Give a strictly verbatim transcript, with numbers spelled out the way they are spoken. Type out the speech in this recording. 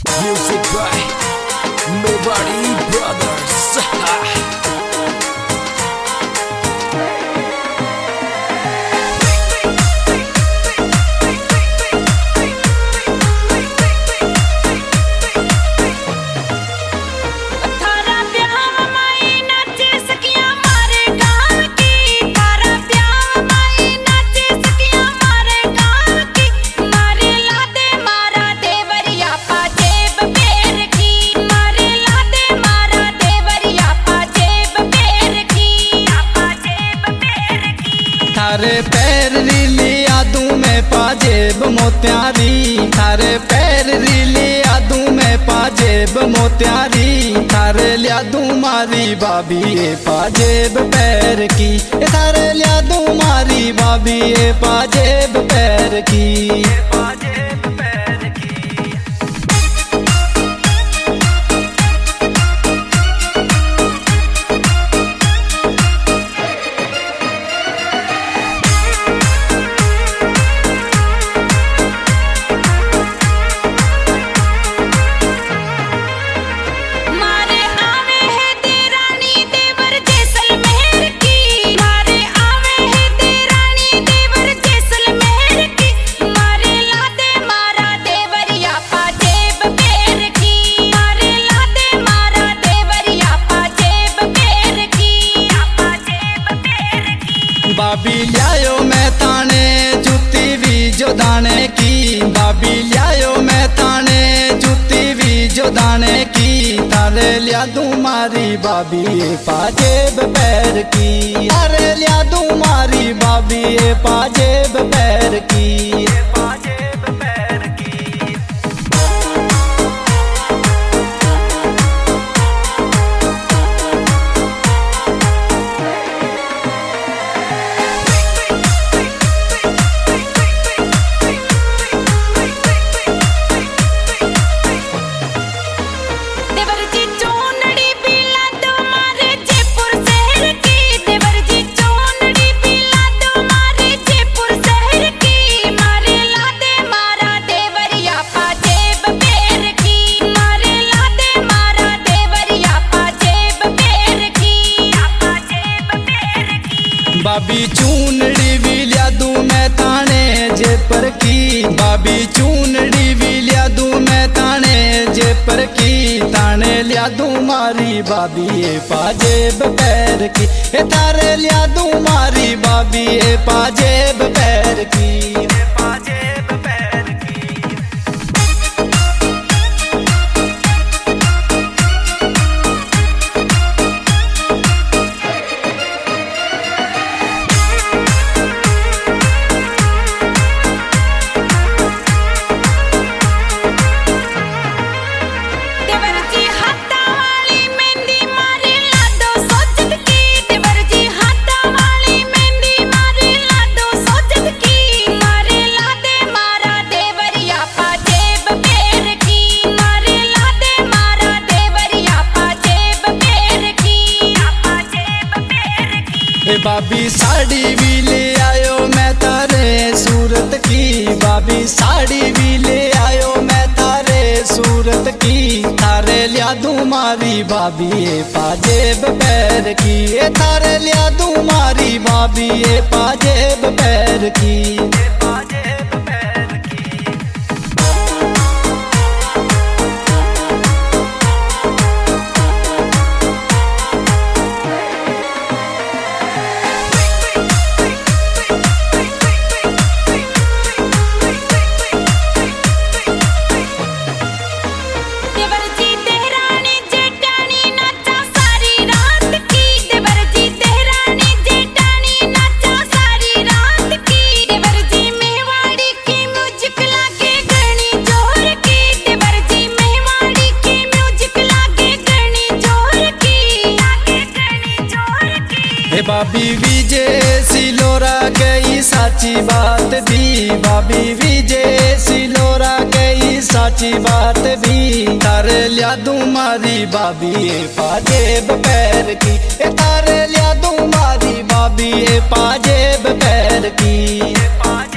Music by Nobody Brothers. थारे पैर Reilly आदू में पाजेब मोत्यारी, थारे पैर रीली आदू में पाजेब मोत्यारी, थारे लियादू मारी बाबी ए पाजेब पैर की, थारे लियादू मारी बाबी ए पाजेब पैर की। बाबी लियायो मैं ताने जूती भी जो दाने की, बाबी लियायो मैं ताने जूती भी जो दाने की, तारे लिया दूं मारी बाबी ए पाजेब पैर की, तारे लिया दूं मारी बाबी ए पाजेब पैर की। बाबी चूनड़ी भी लिया दूं मैं ताने जेपर की, बाबी चूनड़ी भी लिया दूं मैं ताने जेपर की, ताने लिया दूं मारी बाबी ए पाजेब पैर की, ए तारे लिया दूं मारी बाबी ए पाजेब पैर की। ए बाबी साड़ी भी ले आयो मैं तारे सूरत की, बाबी साड़ी भी ले आयो मैं तारे सूरत की, तारे लिया दूं मारी बाबी ए पाजेब पैर की, ए तारे लिया दूं मारी बाबी ए पाजेब पैर की। बाबी विजय सिलोरा गई साची बात भी, बाबी विजय सिलोरा गई साची बात भी, तारे लिया दूं मारी बाबी ए पाजेब पैर की, ए तारे लिया दूं मारी बाबी ए पाजेब पैर की।